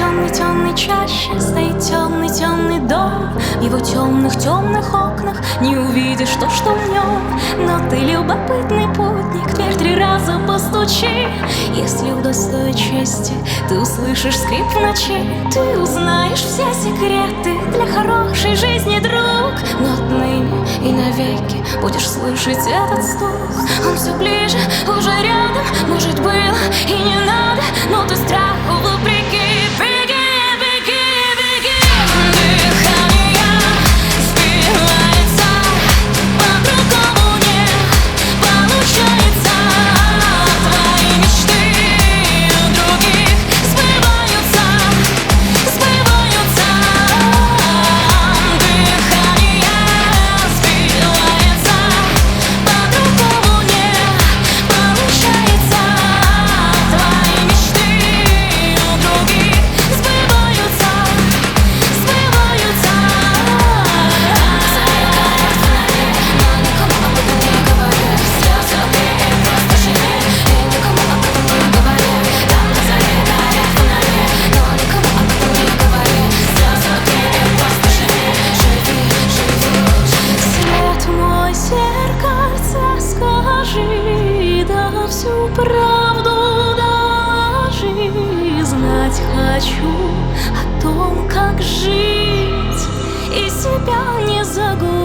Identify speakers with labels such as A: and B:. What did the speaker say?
A: темной чаще стоит темный дом. В его темных окнах не увидишь то, что в нем. Но ты любопытный путник, дверь 3 раза постучи. Если удостоит чести, ты услышишь скрип в ночи. Ты узнаешь все секреты для хорошей жизни, друг. Но отныне и навеки будешь слышать этот стук. Он все ближе, уже рядом, может было и не надо, но ты страху вопреки. Всю правду даже знать хочу о том, как жить и себя не загубить.